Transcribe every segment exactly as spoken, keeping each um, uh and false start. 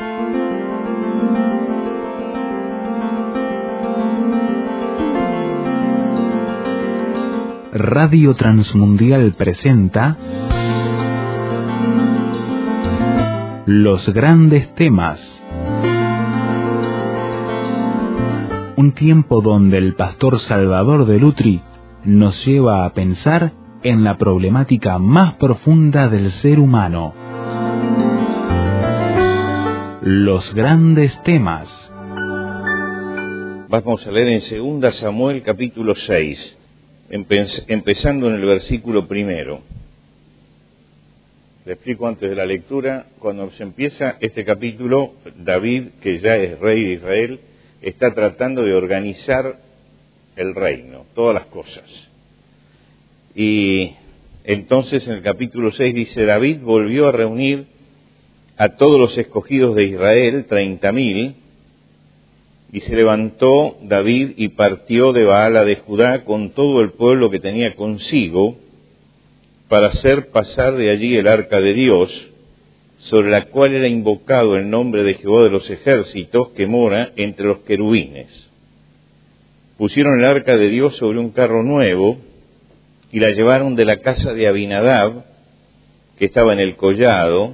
Radio Transmundial presenta Los Grandes Temas. Un tiempo donde el pastor Salvador de Lutri nos lleva a pensar en la problemática más profunda del ser humano. Los Grandes Temas. Vamos a leer en segunda Samuel capítulo seis. Empezando en el versículo primero. Le explico antes de la lectura. Cuando se empieza este capítulo, David, que ya es rey de Israel, está tratando de organizar el reino, todas las cosas. Y entonces en el capítulo seis dice: David volvió a reunir a todos los escogidos de Israel, treinta mil, y se levantó David y partió de Baala de Judá con todo el pueblo que tenía consigo, para hacer pasar de allí el arca de Dios, sobre la cual era invocado el nombre de Jehová de los ejércitos, que mora entre los querubines. Pusieron el arca de Dios sobre un carro nuevo, y la llevaron de la casa de Abinadab, que estaba en el collado,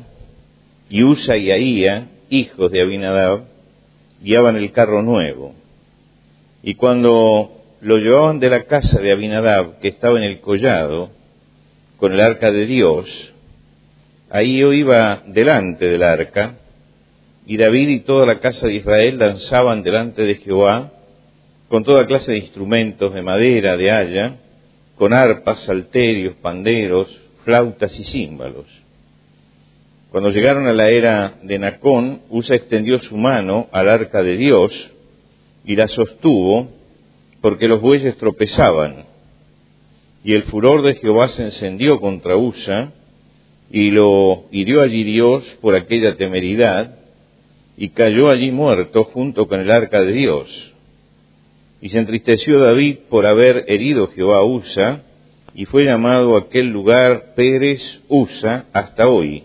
y Usa y Ahía, hijos de Abinadab, guiaban el carro nuevo. Y cuando lo llevaban de la casa de Abinadab, que estaba en el collado, con el arca de Dios, ahí yo iba delante del arca, y David y toda la casa de Israel danzaban delante de Jehová, con toda clase de instrumentos de madera, de haya, con arpas, salterios, panderos, flautas y címbalos. Cuando llegaron a la era de Nacón, Usa extendió su mano al arca de Dios y la sostuvo, porque los bueyes tropezaban. Y el furor de Jehová se encendió contra Usa, y lo hirió allí Dios por aquella temeridad, y cayó allí muerto junto con el arca de Dios. Y se entristeció David por haber herido Jehová a Usa, y fue llamado aquel lugar Pérez Usa hasta hoy.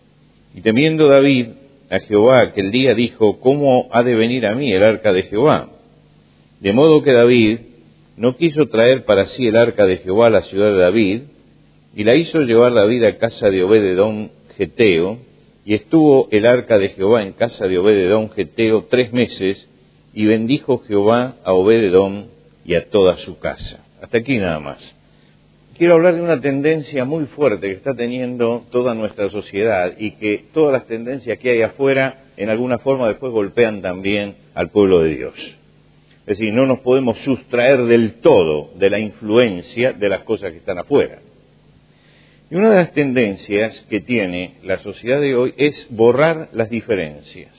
Y temiendo David a Jehová aquel día, dijo: ¿cómo ha de venir a mí el arca de Jehová? De modo que David no quiso traer para sí el arca de Jehová a la ciudad de David, y la hizo llevar David a casa de Obed-edom Geteo, y estuvo el arca de Jehová en casa de Obed-edom Geteo tres meses, y bendijo Jehová a Obed-edom y a toda su casa. Hasta aquí nada más. Quiero hablar de una tendencia muy fuerte que está teniendo toda nuestra sociedad, y que todas las tendencias que hay afuera en alguna forma después golpean también al pueblo de Dios. Es decir, no nos podemos sustraer del todo de la influencia de las cosas que están afuera. Y una de las tendencias que tiene la sociedad de hoy es borrar las diferencias.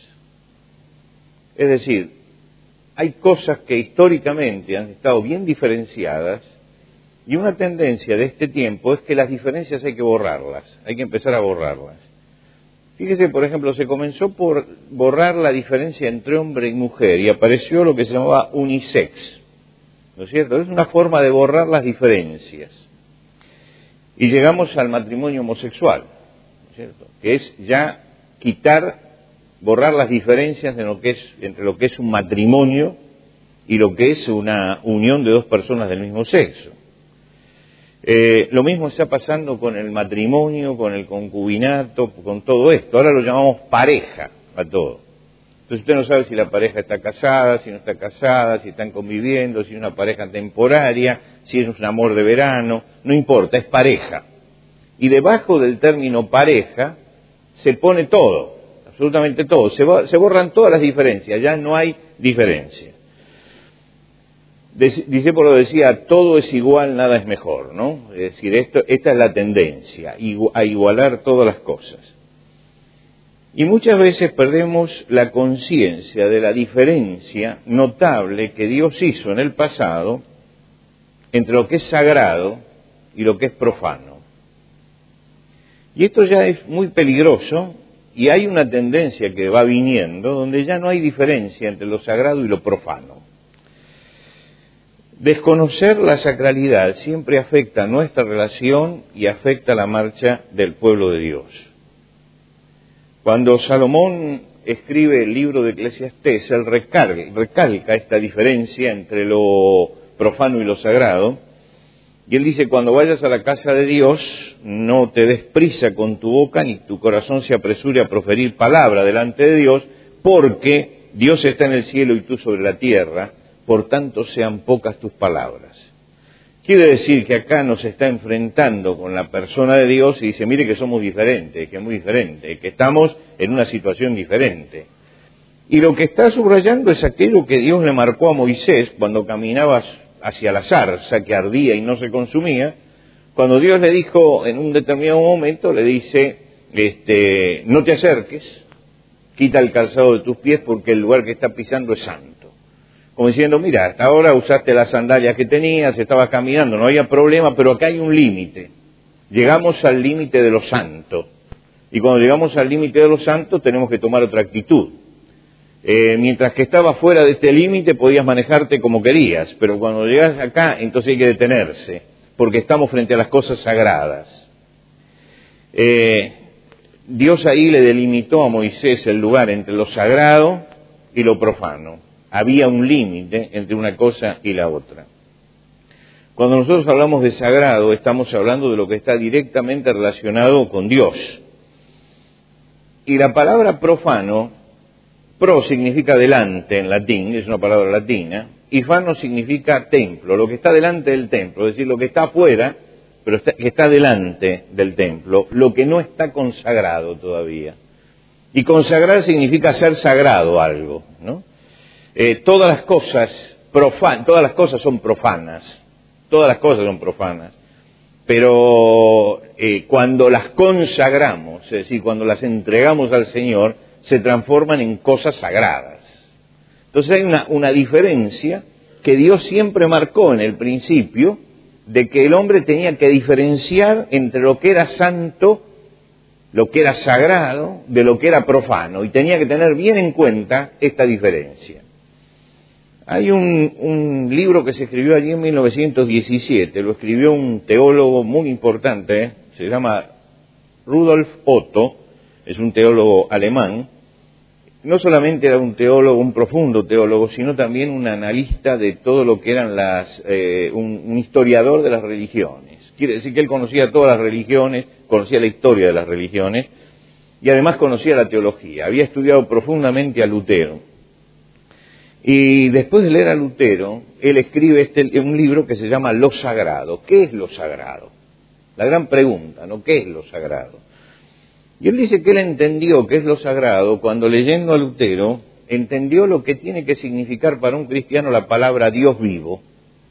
Es decir, hay cosas que históricamente han estado bien diferenciadas, y una tendencia de este tiempo es que las diferencias hay que borrarlas, hay que empezar a borrarlas. Fíjese, por ejemplo, se comenzó por borrar la diferencia entre hombre y mujer, y apareció lo que se llamaba unisex, ¿no es cierto? Es una forma de borrar las diferencias. Y llegamos al matrimonio homosexual, ¿no es cierto? Que es ya quitar, borrar las diferencias de lo que es, entre lo que es un matrimonio y lo que es una unión de dos personas del mismo sexo. Eh, lo mismo está pasando con el matrimonio, con el concubinato, con todo esto. Ahora lo llamamos pareja a todo. Entonces usted no sabe si la pareja está casada, si no está casada, si están conviviendo, si es una pareja temporaria, si es un amor de verano, no importa, es pareja. Y debajo del término pareja se pone todo, absolutamente todo. Se, se borran todas las diferencias, ya no hay diferencia. Discípulo decía: todo es igual, nada es mejor, ¿no? Es decir, esto, esta es la tendencia, a igualar todas las cosas. Y muchas veces perdemos la conciencia de la diferencia notable que Dios hizo en el pasado entre lo que es sagrado y lo que es profano. Y esto ya es muy peligroso, y hay una tendencia que va viniendo donde ya no hay diferencia entre lo sagrado y lo profano. Desconocer la sacralidad siempre afecta nuestra relación y afecta la marcha del pueblo de Dios. Cuando Salomón escribe el libro de Eclesiastés, él recalca, recalca esta diferencia entre lo profano y lo sagrado, y él dice, cuando vayas a la casa de Dios, no te des prisa con tu boca, ni tu corazón se apresure a proferir palabra delante de Dios, porque Dios está en el cielo y tú sobre la tierra, por tanto sean pocas tus palabras. Quiere decir que acá nos está enfrentando con la persona de Dios y dice, mire que somos diferentes, que es muy diferente, que estamos en una situación diferente. Y lo que está subrayando es aquello que Dios le marcó a Moisés cuando caminaba hacia la zarza que ardía y no se consumía, cuando Dios le dijo en un determinado momento, le dice, este, no te acerques, quita el calzado de tus pies porque el lugar que está pisando es santo. Como diciendo, mira, hasta ahora usaste las sandalias que tenías, estabas caminando, no había problema, pero acá hay un límite. Llegamos al límite de lo santo. Y cuando llegamos al límite de lo santo tenemos que tomar otra actitud. Eh, mientras que estabas fuera de este límite podías manejarte como querías, pero cuando llegas acá entonces hay que detenerse, porque estamos frente a las cosas sagradas. Eh, Dios ahí le delimitó a Moisés el lugar entre lo sagrado y lo profano. Había un límite entre una cosa y la otra. Cuando nosotros hablamos de sagrado, estamos hablando de lo que está directamente relacionado con Dios. Y la palabra profano, pro significa delante en latín, es una palabra latina, y fano significa templo, lo que está delante del templo, es decir, lo que está afuera, pero está, que está delante del templo, lo que no está consagrado todavía. Y consagrar significa hacer sagrado algo, ¿no? Eh, todas las cosas profan, todas las cosas son profanas, todas las cosas son profanas, pero eh, cuando las consagramos, es decir, cuando las entregamos al Señor, se transforman en cosas sagradas. Entonces hay una, una diferencia que Dios siempre marcó en el principio, de que el hombre tenía que diferenciar entre lo que era santo, lo que era sagrado, de lo que era profano, y tenía que tener bien en cuenta esta diferencia. Hay un, un libro que se escribió allí en mil novecientos diecisiete, lo escribió un teólogo muy importante, ¿eh? Se llama Rudolf Otto, es un teólogo alemán. No solamente era un teólogo, un profundo teólogo, sino también un analista de todo lo que eran las, eh, un, un historiador de las religiones. Quiere decir que él conocía todas las religiones, conocía la historia de las religiones, y además conocía la teología. Había estudiado profundamente a Lutero. Y después de leer a Lutero, él escribe este, un libro que se llama Lo Sagrado. ¿Qué es lo sagrado? La gran pregunta, ¿no? ¿Qué es lo sagrado? Y él dice que él entendió qué es lo sagrado cuando, leyendo a Lutero, entendió lo que tiene que significar para un cristiano la palabra Dios vivo.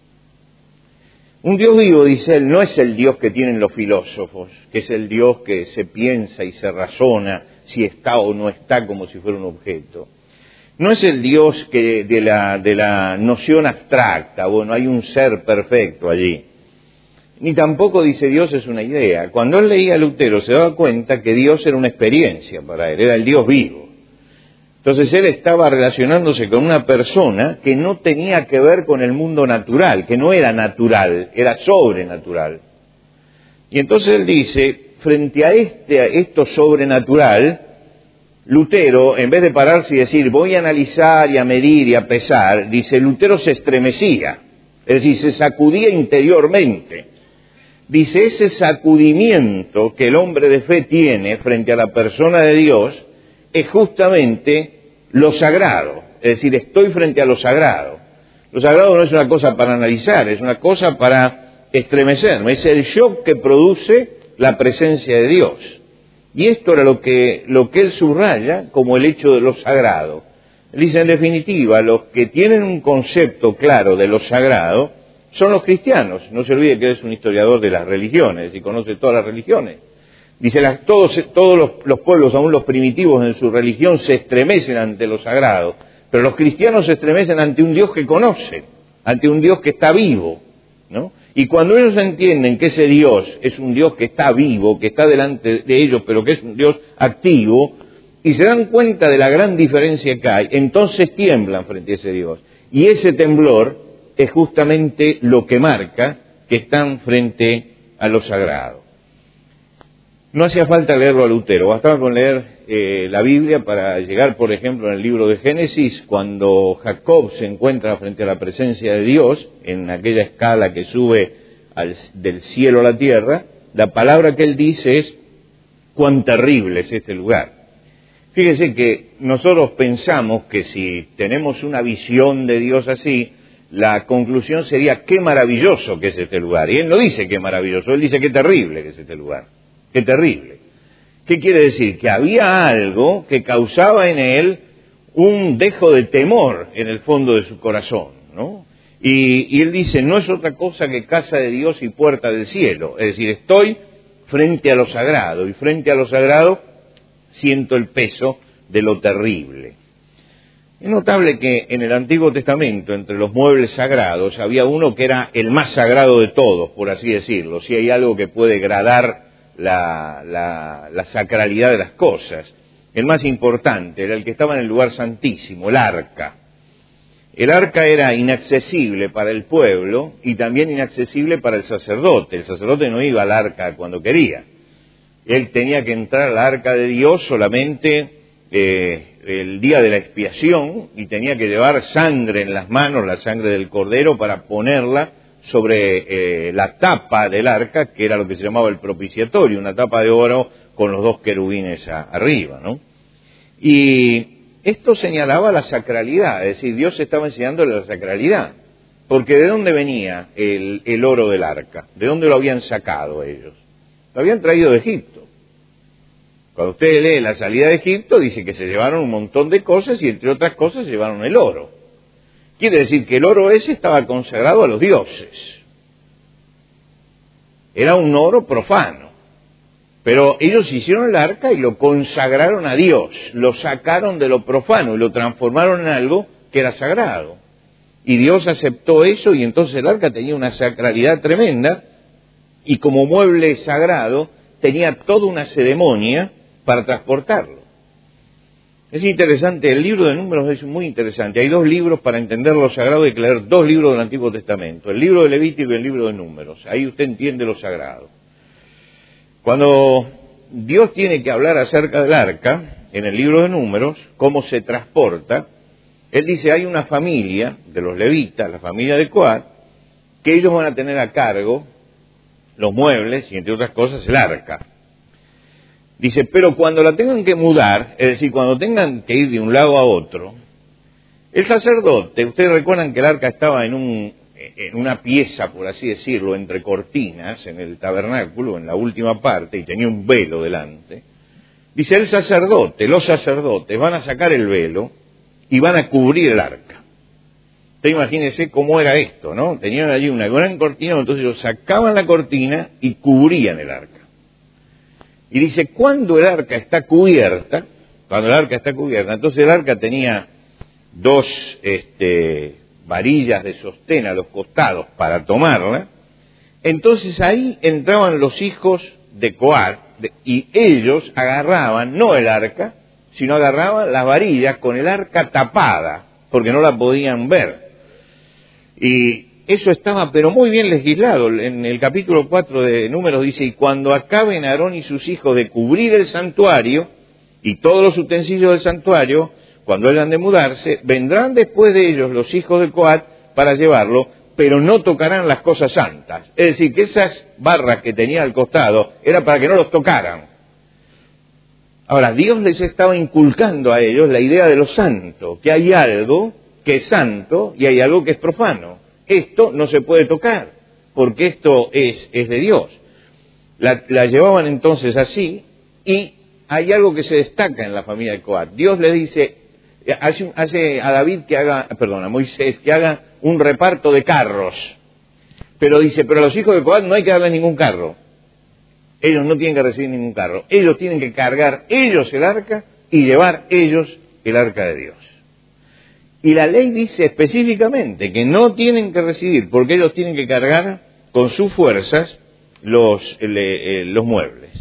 Un Dios vivo, dice él, no es el Dios que tienen los filósofos, que es el Dios que se piensa y se razona si está o no está como si fuera un objeto. No es el Dios que de la, de la noción abstracta, bueno, hay un ser perfecto allí. Ni tampoco dice Dios es una idea. Cuando él leía a Lutero se daba cuenta que Dios era una experiencia para él, era el Dios vivo. Entonces él estaba relacionándose con una persona que no tenía que ver con el mundo natural, que no era natural, era sobrenatural. Y entonces él dice, frente a, este, a esto sobrenatural, Lutero, en vez de pararse y decir, voy a analizar y a medir y a pesar, dice, Lutero se estremecía, es decir, se sacudía interiormente. Dice, ese sacudimiento que el hombre de fe tiene frente a la persona de Dios es justamente lo sagrado, es decir, estoy frente a lo sagrado. Lo sagrado no es una cosa para analizar, es una cosa para estremecerme, es el shock que produce la presencia de Dios. Y esto era lo que, lo que él subraya como el hecho de lo sagrado. Él dice, en definitiva, los que tienen un concepto claro de lo sagrado son los cristianos. No se olvide que él es un historiador de las religiones y conoce todas las religiones. Dice, las, todos, todos los, los pueblos, aún los primitivos en su religión, se estremecen ante lo sagrado. Pero los cristianos se estremecen ante un Dios que conocen, ante un Dios que está vivo, ¿no? Y cuando ellos entienden que ese Dios es un Dios que está vivo, que está delante de ellos, pero que es un Dios activo, y se dan cuenta de la gran diferencia que hay, entonces tiemblan frente a ese Dios. Y ese temblor es justamente lo que marca que están frente a lo sagrado. No hacía falta leerlo a Lutero, bastaba con leer eh, la Biblia para llegar, por ejemplo, en el libro de Génesis, cuando Jacob se encuentra frente a la presencia de Dios, en aquella escala que sube al, del cielo a la tierra, la palabra que él dice es: cuán terrible es este lugar. Fíjese que nosotros pensamos que si tenemos una visión de Dios así, la conclusión sería: qué maravilloso que es este lugar. Y él no dice qué maravilloso, él dice qué terrible que es este lugar. Qué terrible. ¿Qué quiere decir? Que había algo que causaba en él un dejo de temor en el fondo de su corazón, ¿no? Y, y él dice: no es otra cosa que casa de Dios y puerta del cielo. Es decir, estoy frente a lo sagrado, y frente a lo sagrado siento el peso de lo terrible. Es notable que en el Antiguo Testamento, entre los muebles sagrados, había uno que era el más sagrado de todos, por así decirlo. Si hay algo que puede gradar La, la, la sacralidad de las cosas. El más importante era el que estaba en el lugar santísimo, el arca. El arca era inaccesible para el pueblo y también inaccesible para el sacerdote. El sacerdote no iba al arca cuando quería. Él tenía que entrar al arca de Dios solamente eh, el día de la expiación, y tenía que llevar sangre en las manos, la sangre del cordero, para ponerla sobre eh, la tapa del arca, que era lo que se llamaba el propiciatorio, una tapa de oro con los dos querubines a, arriba, ¿no? Y esto señalaba la sacralidad, es decir, Dios estaba enseñándole la sacralidad, porque ¿de dónde venía el, el oro del arca? ¿De dónde lo habían sacado ellos? Lo habían traído de Egipto. Cuando usted lee la salida de Egipto, dice que se llevaron un montón de cosas, y entre otras cosas se llevaron el oro. Quiere decir que el oro ese estaba consagrado a los dioses. Era un oro profano. Pero ellos hicieron el arca y lo consagraron a Dios. Lo sacaron de lo profano y lo transformaron en algo que era sagrado. Y Dios aceptó eso, y entonces el arca tenía una sacralidad tremenda, y como mueble sagrado tenía toda una ceremonia para transportarlo. Es interesante, el libro de Números es muy interesante. Hay dos libros para entender lo sagrado, hay que leer dos libros del Antiguo Testamento, el libro de Levítico y el libro de Números. Ahí usted entiende lo sagrado. Cuando Dios tiene que hablar acerca del arca, en el libro de Números, cómo se transporta, Él dice: hay una familia de los levitas, la familia de Coat, que ellos van a tener a cargo los muebles y, entre otras cosas, el arca. Dice: pero cuando la tengan que mudar, es decir, cuando tengan que ir de un lado a otro, el sacerdote, ustedes recuerdan que el arca estaba en, un, en una pieza, por así decirlo, entre cortinas, en el tabernáculo, en la última parte, y tenía un velo delante. Dice: el sacerdote, los sacerdotes van a sacar el velo y van a cubrir el arca. Usted imagínese cómo era esto, ¿no? Tenían allí una gran cortina, entonces ellos sacaban la cortina y cubrían el arca. Y dice: cuando el arca está cubierta, cuando el arca está cubierta, entonces el arca tenía dos este, varillas de sostén a los costados para tomarla. Entonces ahí entraban los hijos de Coat, y ellos agarraban, no el arca, sino agarraban las varillas con el arca tapada, porque no la podían ver. Y eso estaba pero muy bien legislado. En el capítulo cuatro de Números dice: y cuando acaben Aarón y sus hijos de cubrir el santuario y todos los utensilios del santuario, cuando hayan de mudarse, vendrán después de ellos los hijos de Coat para llevarlo, pero no tocarán las cosas santas. Es decir, que esas barras que tenía al costado era para que no los tocaran. Ahora, Dios les estaba inculcando a ellos la idea de lo santo, que hay algo que es santo y hay algo que es profano. Esto no se puede tocar, porque esto es, es de Dios. La, la llevaban entonces así, y hay algo que se destaca en la familia de Coat. Dios le dice, hace, hace a David que haga, perdón, a Moisés que haga un reparto de carros. Pero dice, pero a los hijos de Coat no hay que darles ningún carro. Ellos no tienen que recibir ningún carro. Ellos tienen que cargar ellos el arca y llevar ellos el arca de Dios. Y la ley dice específicamente que no tienen que recibir, porque ellos tienen que cargar con sus fuerzas los, le, eh, los muebles.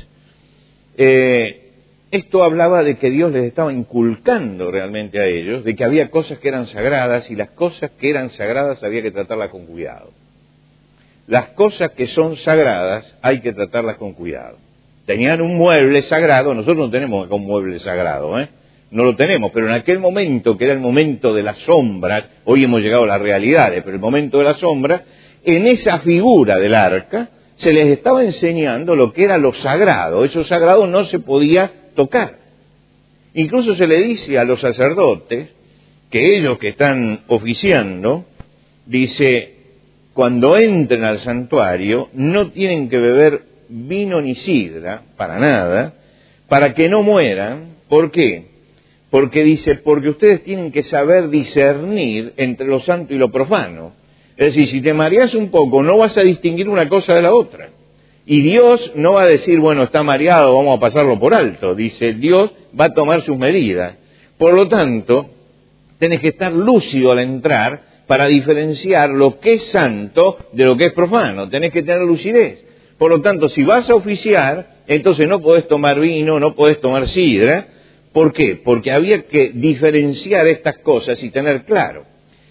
Eh, esto hablaba de que Dios les estaba inculcando realmente a ellos, de que había cosas que eran sagradas, y las cosas que eran sagradas había que tratarlas con cuidado. Las cosas que son sagradas hay que tratarlas con cuidado. tenían un mueble sagrado. Nosotros no tenemos un mueble sagrado, ¿eh? No lo tenemos, pero en aquel momento, que era el momento de las sombras, hoy hemos llegado a las realidades, pero el momento de las sombras, en esa figura del arca se les estaba enseñando lo que era lo sagrado. Eso sagrado no se podía tocar. Incluso se le dice a los sacerdotes que ellos que están oficiando, dice, cuando entren al santuario no tienen que beber vino ni sidra, para nada, para que no mueran. ¿Por qué? Porque dice, porque ustedes tienen que saber discernir entre lo santo y lo profano. Es decir, si te mareas un poco, no vas a distinguir una cosa de la otra. Y Dios no va a decir, bueno, está mareado, vamos a pasarlo por alto. Dice, Dios va a tomar sus medidas. Por lo tanto, tenés que estar lúcido al entrar para diferenciar lo que es santo de lo que es profano. Tenés que tener lucidez. Por lo tanto, si vas a oficiar, entonces no podés tomar vino, no podés tomar sidra. ¿Por qué? Porque había que diferenciar estas cosas y tener claro.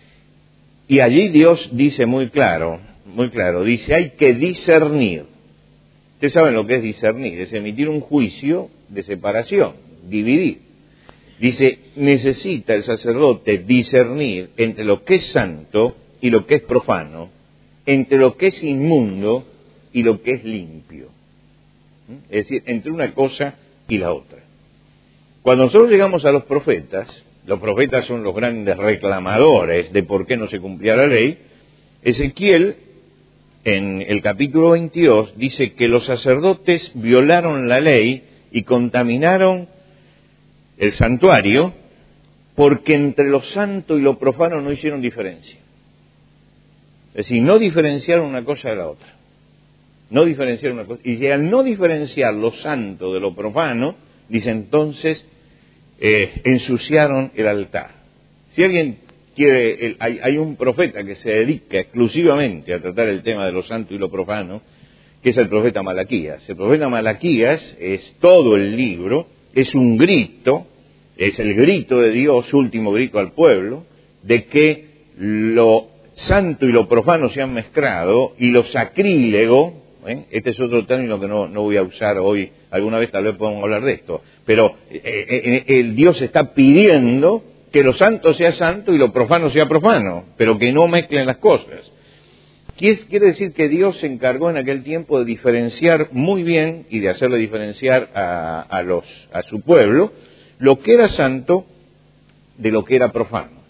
Y allí Dios dice muy claro, muy claro, dice, hay que discernir. Ustedes saben lo que es discernir, es emitir un juicio de separación, dividir. Dice, necesita el sacerdote discernir entre lo que es santo y lo que es profano, entre lo que es inmundo y lo que es limpio. Es decir, entre una cosa y la otra. Cuando nosotros llegamos a los profetas, los profetas son los grandes reclamadores de por qué no se cumplía la ley. Ezequiel, en el capítulo veintidós, dice que los sacerdotes violaron la ley y contaminaron el santuario porque entre lo santo y lo profano no hicieron diferencia. Es decir, no diferenciaron una cosa de la otra. No diferenciaron una cosa. Y al no diferenciar lo santo de lo profano, dice entonces, eh, ensuciaron el altar. Si alguien quiere, el, hay, hay un profeta que se dedica exclusivamente a tratar el tema de lo santo y lo profano, que es el profeta Malaquías. El profeta Malaquías es todo el libro, es un grito, es el grito de Dios, último grito al pueblo, de que lo santo y lo profano se han mezclado y lo sacrílego, ¿eh? Este es otro término que no, no voy a usar hoy, alguna vez tal vez podamos hablar de esto, pero eh, eh, el Dios está pidiendo que lo santo sea santo y lo profano sea profano, pero que no mezclen las cosas. Quiere decir que Dios se encargó en aquel tiempo de diferenciar muy bien y de hacerle diferenciar a, a, los, a su pueblo lo que era santo de lo que era profano.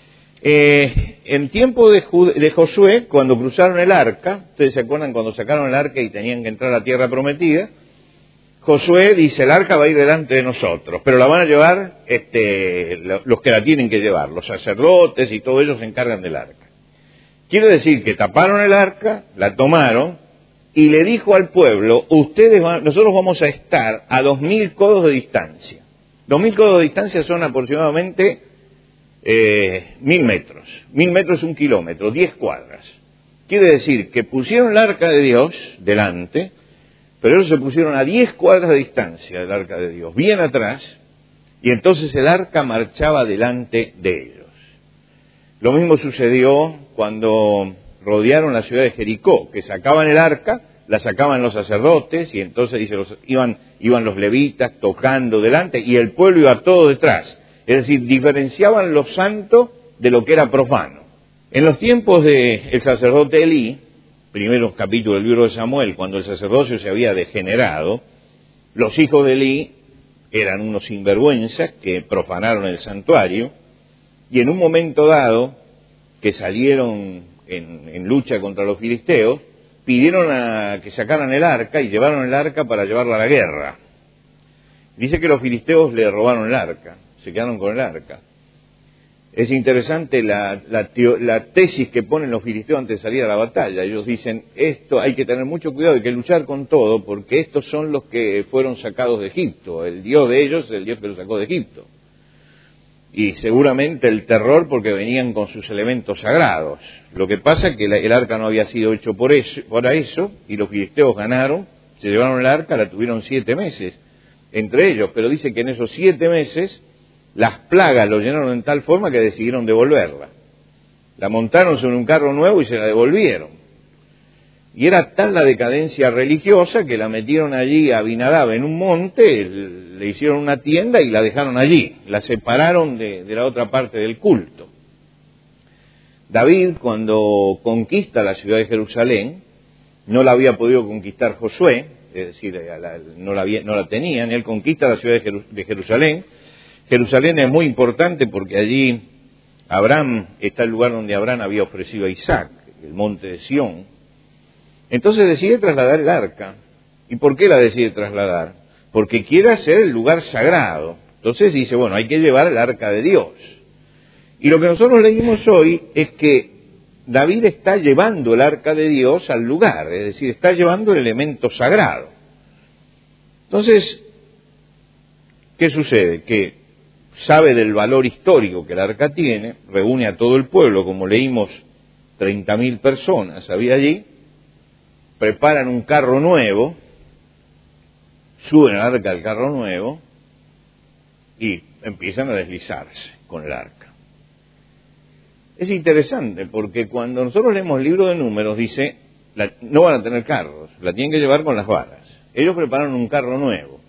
Eh, en tiempo de, de Josué, cuando cruzaron el arca, ustedes se acuerdan cuando sacaron el arca y tenían que entrar a la tierra prometida, Josué dice, el arca va a ir delante de nosotros, pero la van a llevar este, los que la tienen que llevar, los sacerdotes y todos ellos se encargan del arca. Quiere decir que taparon el arca, la tomaron y le dijo al pueblo, ustedes van, nosotros vamos a estar a dos mil codos de distancia. Dos mil codos de distancia son aproximadamente eh, mil metros. Mil metros es un kilómetro, diez cuadras. Quiere decir que pusieron el arca de Dios delante, pero ellos se pusieron a diez cuadras de distancia del arca de Dios, bien atrás, y entonces el arca marchaba delante de ellos. Lo mismo sucedió cuando rodearon la ciudad de Jericó, que sacaban el arca, la sacaban los sacerdotes, y entonces dice, los, iban, iban los levitas tocando delante, y el pueblo iba todo detrás. Es decir, diferenciaban lo santo de lo que era profano. En los tiempos del sacerdote Elí, primeros capítulos del libro de Samuel, cuando el sacerdocio se había degenerado, los hijos de Elí eran unos sinvergüenzas que profanaron el santuario, y en un momento dado, que salieron en, en lucha contra los filisteos, pidieron a que sacaran el arca y llevaron el arca para llevarla a la guerra. Dice que los filisteos le robaron el arca, se quedaron con el arca. Es interesante la, la, teo, la tesis que ponen los filisteos antes de salir a la batalla. Ellos dicen, esto hay que tener mucho cuidado, hay que luchar con todo, porque estos son los que fueron sacados de Egipto. El Dios de ellos es el Dios que los sacó de Egipto. Y seguramente el terror porque venían con sus elementos sagrados. Lo que pasa es que el arca no había sido hecho por eso, por eso, y los filisteos ganaron, se llevaron el arca, la tuvieron siete meses entre ellos, pero dice que en esos siete meses las plagas lo llenaron en tal forma que decidieron devolverla. La montaron sobre un carro nuevo y se la devolvieron. Y era tal la decadencia religiosa que la metieron allí a Abinadab en un monte, le hicieron una tienda y la dejaron allí, la separaron de, de la otra parte del culto. David, cuando conquista la ciudad de Jerusalén, no la había podido conquistar Josué, es decir, la, no, la había, no la tenían, él conquista la ciudad de, Jeru, de Jerusalén. Jerusalén es muy importante porque allí Abraham, está el lugar donde Abraham había ofrecido a Isaac, el monte de Sión. Entonces decide trasladar el arca. ¿Y por qué la decide trasladar? Porque quiere hacer el lugar sagrado. Entonces dice, bueno, hay que llevar el arca de Dios. Y lo que nosotros leímos hoy es que David está llevando el arca de Dios al lugar, es decir, está llevando el elemento sagrado. Entonces, ¿qué sucede? Que sabe del valor histórico que el arca tiene, reúne a todo el pueblo, como leímos, treinta mil personas había allí, preparan un carro nuevo, suben al arca del carro nuevo y empiezan a deslizarse con el arca. Es interesante porque cuando nosotros leemos el libro de Números dice, la, no van a tener carros, la tienen que llevar con las varas. Ellos prepararon un carro nuevo.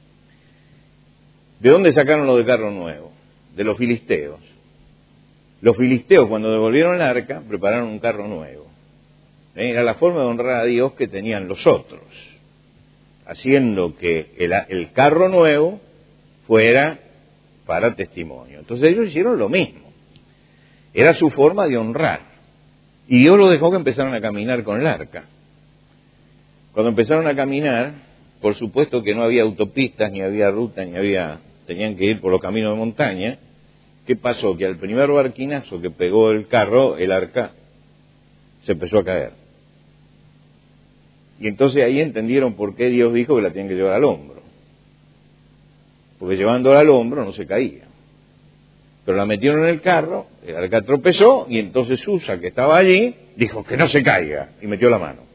¿De dónde sacaron lo de carro nuevo? De los filisteos. Los filisteos cuando devolvieron el arca prepararon un carro nuevo. Era la forma de honrar a Dios que tenían los otros, haciendo que el, el carro nuevo fuera para testimonio. Entonces ellos hicieron lo mismo. Era su forma de honrar. Y Dios los dejó que empezaran a caminar con el arca. Cuando empezaron a caminar, por supuesto que no había autopistas, ni había rutas, ni había... tenían que ir por los caminos de montaña. ¿Qué pasó? Que al primer barquinazo que pegó el carro, el arca se empezó a caer. Y entonces ahí entendieron por qué Dios dijo que la tenían que llevar al hombro. Porque llevándola al hombro no se caía. Pero la metieron en el carro, el arca tropezó, y entonces Usa, que estaba allí, dijo que no se caiga, y metió la mano.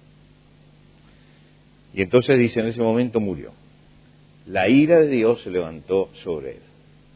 Y entonces dice, en ese momento murió. La ira de Dios se levantó sobre él.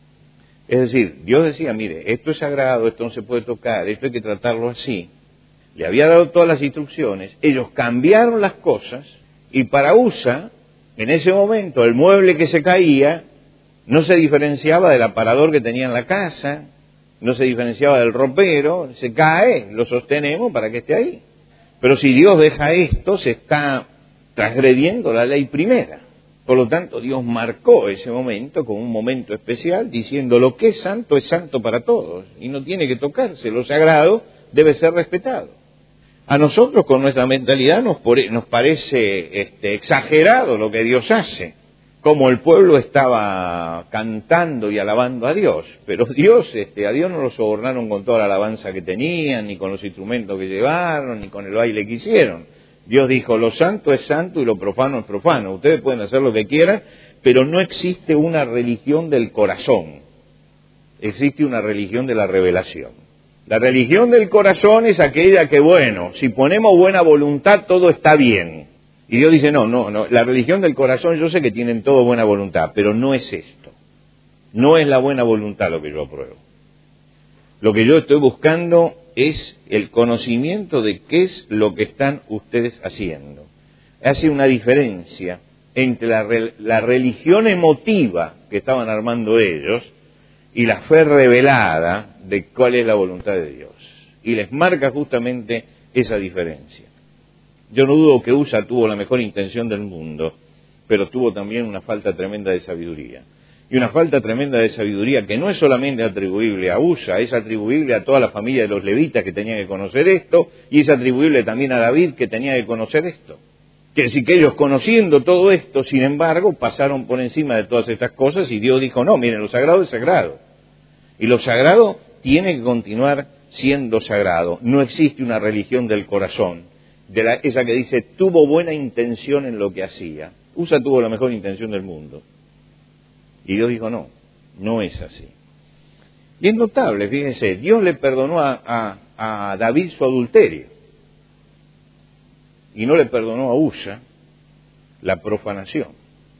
Es decir, Dios decía, mire, esto es sagrado, esto no se puede tocar, esto hay que tratarlo así. Le había dado todas las instrucciones, ellos cambiaron las cosas, y para Usa, en ese momento, el mueble que se caía no se diferenciaba del aparador que tenía en la casa, no se diferenciaba del ropero, se cae, lo sostenemos para que esté ahí. Pero si Dios deja esto, se está transgrediendo la ley primera. Por lo tanto, Dios marcó ese momento como un momento especial, diciendo lo que es santo es santo para todos, y no tiene que tocarse, lo sagrado debe ser respetado. A nosotros con nuestra mentalidad nos, nos parece este, exagerado lo que Dios hace, como el pueblo estaba cantando y alabando a Dios, pero Dios, este, a Dios no lo sobornaron con toda la alabanza que tenían, ni con los instrumentos que llevaron, ni con el baile que hicieron. Dios dijo, lo santo es santo y lo profano es profano. Ustedes pueden hacer lo que quieran, pero no existe una religión del corazón. Existe una religión de la revelación. La religión del corazón es aquella que, bueno, si ponemos buena voluntad, todo está bien. Y Dios dice, no, no, no, la religión del corazón, yo sé que tienen todo buena voluntad, pero no es esto. No es la buena voluntad lo que yo apruebo. Lo que yo estoy buscando es el conocimiento de qué es lo que están ustedes haciendo. Hace una diferencia entre la, la religión emotiva que estaban armando ellos y la fe revelada de cuál es la voluntad de Dios. Y les marca justamente esa diferencia. Yo no dudo que Usa tuvo la mejor intención del mundo, pero tuvo también una falta tremenda de sabiduría. Y una falta tremenda de sabiduría que no es solamente atribuible a Usa, es atribuible a toda la familia de los levitas que tenían que conocer esto, y es atribuible también a David que tenía que conocer esto. Quiere decir que ellos, conociendo todo esto, sin embargo, pasaron por encima de todas estas cosas y Dios dijo, no, miren, lo sagrado es sagrado. Y lo sagrado tiene que continuar siendo sagrado. No existe una religión del corazón, de la, esa que dice, tuvo buena intención en lo que hacía. Usa tuvo la mejor intención del mundo. Y Dios dijo, no, no es así. Y es notable, fíjense, Dios le perdonó a, a, a David su adulterio. Y no le perdonó a Usa la profanación.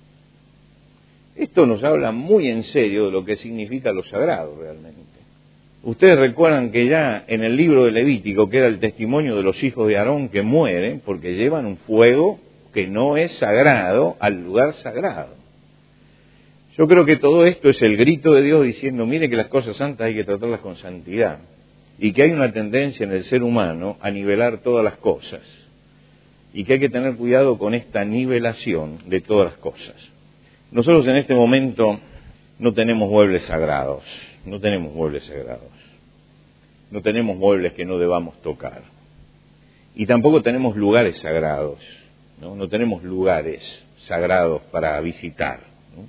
Esto nos habla muy en serio de lo que significa lo sagrado realmente. Ustedes recuerdan que ya en el libro de Levítico queda el testimonio de los hijos de Aarón que mueren porque llevan un fuego que no es sagrado al lugar sagrado. Yo creo que todo esto es el grito de Dios diciendo, mire que las cosas santas hay que tratarlas con santidad y que hay una tendencia en el ser humano a nivelar todas las cosas y que hay que tener cuidado con esta nivelación de todas las cosas. Nosotros en este momento no tenemos muebles sagrados, no tenemos muebles sagrados, no tenemos muebles que no debamos tocar y tampoco tenemos lugares sagrados, no, no tenemos lugares sagrados para visitar.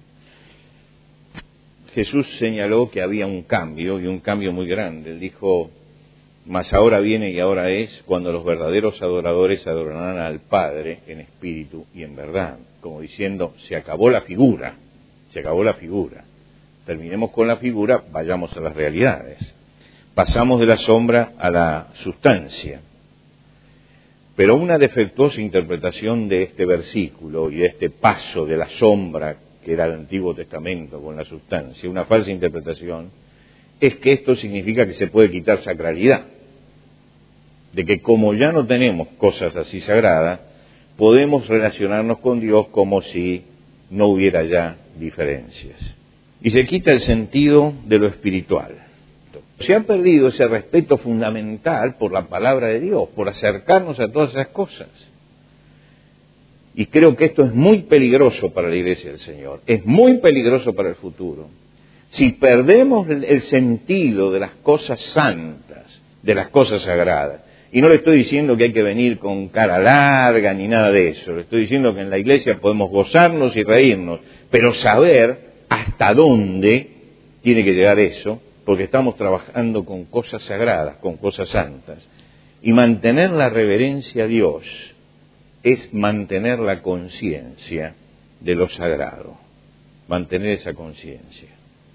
Jesús señaló que había un cambio, y un cambio muy grande. Él dijo, mas ahora viene y ahora es cuando los verdaderos adoradores adorarán al Padre en espíritu y en verdad. Como diciendo, se acabó la figura, se acabó la figura. Terminemos con la figura, vayamos a las realidades. Pasamos de la sombra a la sustancia. Pero una defectuosa interpretación de este versículo y de este paso de la sombra que era el Antiguo Testamento con la sustancia, una falsa interpretación, es que esto significa que se puede quitar sacralidad, de que como ya no tenemos cosas así sagradas, podemos relacionarnos con Dios como si no hubiera ya diferencias. Y se quita el sentido de lo espiritual. Se ha perdido ese respeto fundamental por la palabra de Dios, por acercarnos a todas esas cosas. Y creo que esto es muy peligroso para la Iglesia del Señor, es muy peligroso para el futuro. Si perdemos el sentido de las cosas santas, de las cosas sagradas, y no le estoy diciendo que hay que venir con cara larga ni nada de eso, le estoy diciendo que en la Iglesia podemos gozarnos y reírnos, pero saber hasta dónde tiene que llegar eso, porque estamos trabajando con cosas sagradas, con cosas santas, y mantener la reverencia a Dios es mantener la conciencia de lo sagrado, mantener esa conciencia.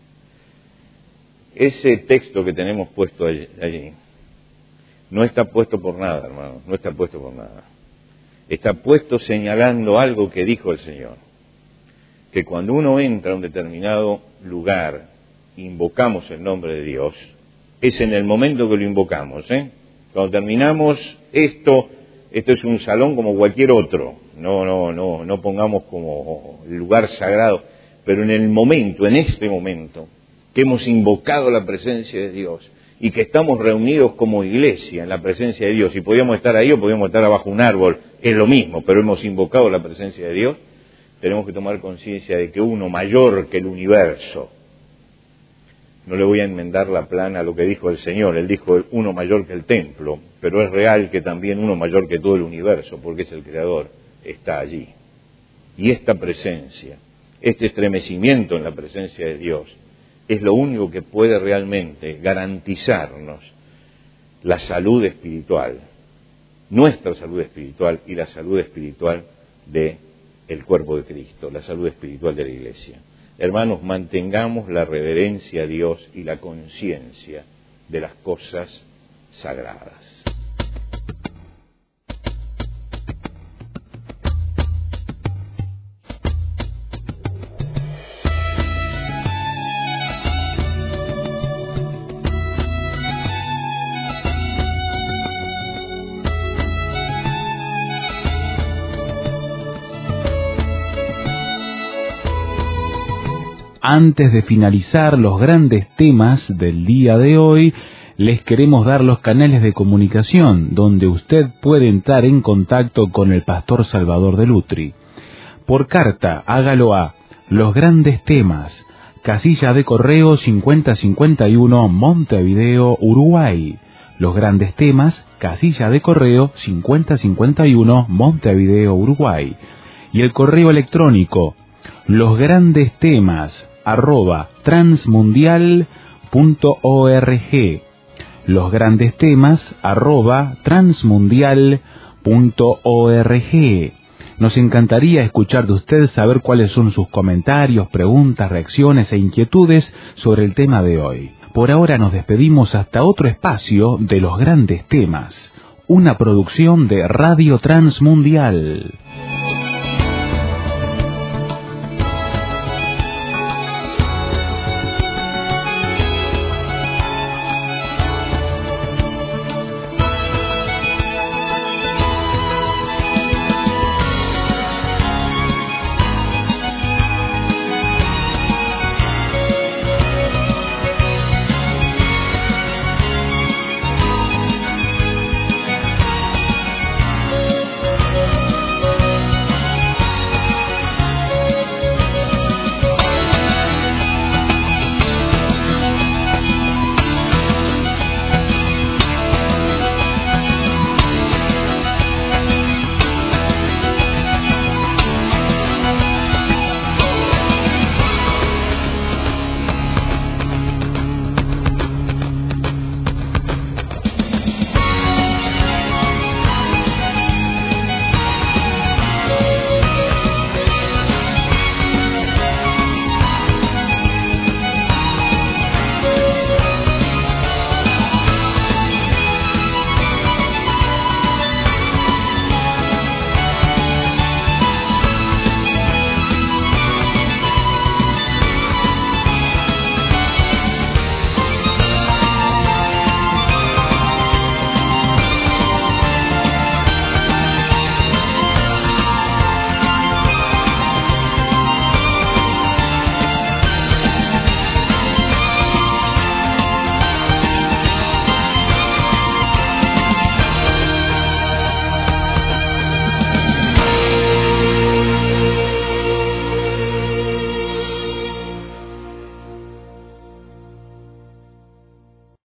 Ese texto que tenemos puesto allí no está puesto por nada, hermano, no está puesto por nada. Está puesto señalando algo que dijo el Señor, que cuando uno entra a un determinado lugar, invocamos el nombre de Dios, es en el momento que lo invocamos, ¿eh? Cuando terminamos esto, esto es un salón como cualquier otro, no, no, no, no pongamos como lugar sagrado, pero en el momento, en este momento, que hemos invocado la presencia de Dios y que estamos reunidos como iglesia en la presencia de Dios, y podíamos estar ahí o podíamos estar abajo un árbol, es lo mismo, pero hemos invocado la presencia de Dios, tenemos que tomar conciencia de que uno mayor que el universo, no le voy a enmendar la plana a lo que dijo el Señor, Él dijo uno mayor que el templo, pero es real que también uno mayor que todo el universo, porque es el Creador, está allí. Y esta presencia, este estremecimiento en la presencia de Dios, es lo único que puede realmente garantizarnos la salud espiritual, nuestra salud espiritual y la salud espiritual del cuerpo de Cristo, la salud espiritual de la Iglesia. Hermanos, mantengamos la reverencia a Dios y la conciencia de las cosas sagradas. Antes de finalizar los grandes temas del día de hoy, les queremos dar los canales de comunicación donde usted puede entrar en contacto con el pastor Salvador de Lutri. Por carta, hágalo a Los Grandes Temas, casilla de correo cincuenta cincuenta y uno, Montevideo, Uruguay. Los Grandes Temas, casilla de correo cincuenta cincuenta y uno, Montevideo, Uruguay. Y el correo electrónico, Los Grandes Temas, arroba transmundial punto org. Los Grandes Temas, arroba transmundial punto org. Nos encantaría escuchar de usted, saber cuáles son sus comentarios, preguntas, reacciones e inquietudes sobre el tema de hoy. Por ahora nos despedimos hasta otro espacio de Los Grandes Temas, una producción de Radio Transmundial.